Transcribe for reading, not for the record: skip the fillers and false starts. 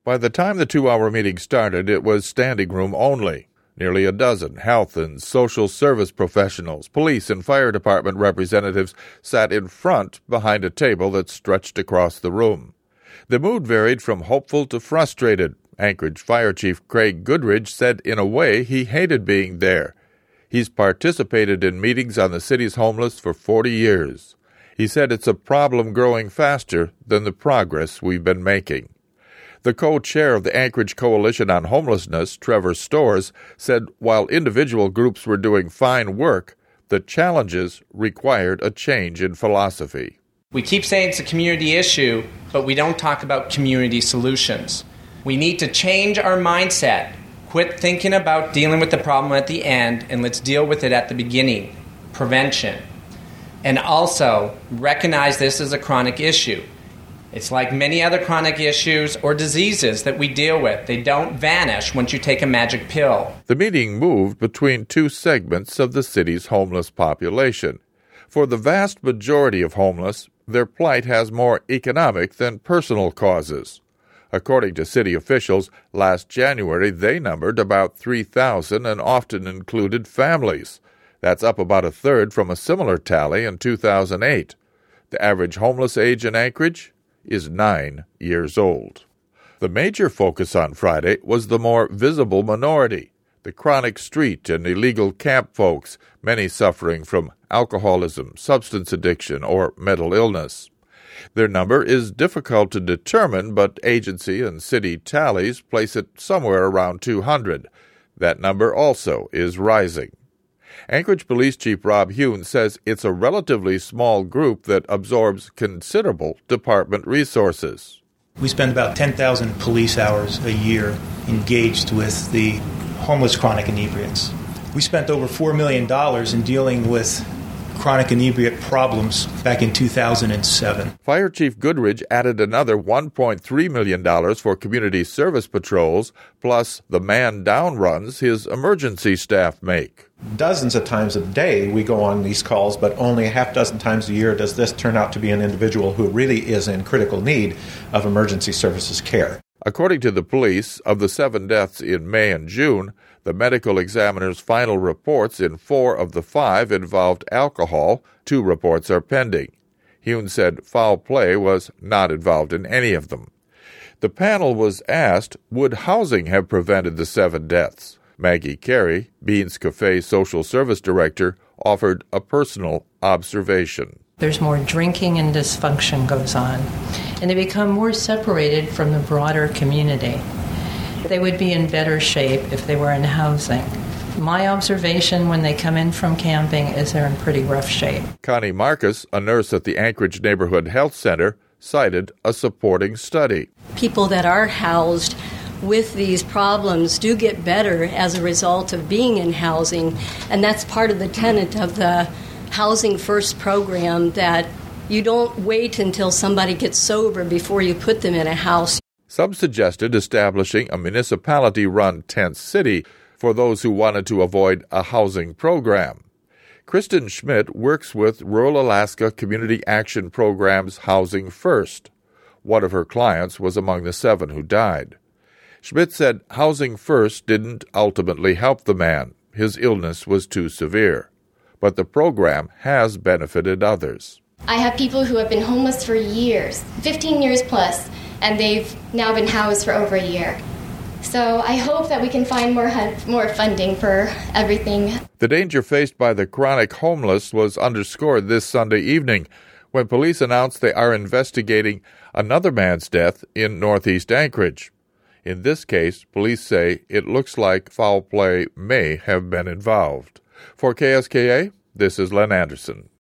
By the time the 2-hour meeting started, it was standing room only. Nearly a dozen health and social service professionals, police and fire department representatives sat in front behind a table that stretched across the room. The mood varied from hopeful to frustrated. Anchorage Fire Chief Craig Goodridge said in a way he hated being there. He's participated in meetings on the city's homeless for 40 years. He said it's a problem growing faster than the progress we've been making. The co-chair of the Anchorage Coalition on Homelessness, Trevor Stores, said while individual groups were doing fine work, the challenges required a change in philosophy. We keep saying it's a community issue, but we don't talk about community solutions. We need to change our mindset. Quit thinking about dealing with the problem at the end, and let's deal with it at the beginning. Prevention. And also, recognize this as a chronic issue. It's like many other chronic issues or diseases that we deal with. They don't vanish once you take a magic pill. The meeting moved between two segments of the city's homeless population. For the vast majority of homeless, their plight has more economic than personal causes. According to city officials, last January they numbered about 3,000 and often included families. That's up about a third from a similar tally in 2008. The average homeless age in Anchorage is 9 years old. The major focus on Friday was the more visible minority, the chronic street and illegal camp folks, many suffering from alcoholism, substance addiction, or mental illness. Their number is difficult to determine, but agency and city tallies place it somewhere around 200. That number also is rising. Anchorage Police Chief Rob Hune says it's a relatively small group that absorbs considerable department resources. We spend about 10,000 police hours a year engaged with the homeless chronic inebriates. We spent over $4 million in dealing with chronic inebriate problems back in 2007. Fire Chief Goodridge added another $1.3 million for community service patrols, plus the man-down runs his emergency staff make. Dozens of times a day we go on these calls, but only a half dozen times a year does this turn out to be an individual who really is in critical need of emergency services care. According to the police, of the 7 deaths in May and June, the medical examiner's final reports in 4 of the 5 involved alcohol. 2 reports are pending. Hune said foul play was not involved in any of them. The panel was asked, would housing have prevented the 7 deaths? Maggie Carey, Beans Cafe Social Service Director, offered a personal observation. There's more drinking and dysfunction goes on, and they become more separated from the broader community. They would be in better shape if they were in housing. My observation when they come in from camping is they're in pretty rough shape. Connie Marcus, a nurse at the Anchorage Neighborhood Health Center, cited a supporting study. People that are housed with these problems do get better as a result of being in housing, and that's part of the tenet of the Housing First program, that you don't wait until somebody gets sober before you put them in a house. Some suggested establishing a municipality-run tent city for those who wanted to avoid a housing program. Kristen Schmidt works with Rural Alaska Community Action Program's Housing First. One of her clients was among the 7 who died. Schmidt said Housing First didn't ultimately help the man. His illness was too severe. But the program has benefited others. I have people who have been homeless for years, 15 years plus, and they've now been housed for over a year. So I hope that we can find more funding for everything. The danger faced by the chronic homeless was underscored this Sunday evening when police announced they are investigating another man's death in northeast Anchorage. In this case, police say it looks like foul play may have been involved. For KSKA, this is Len Anderson.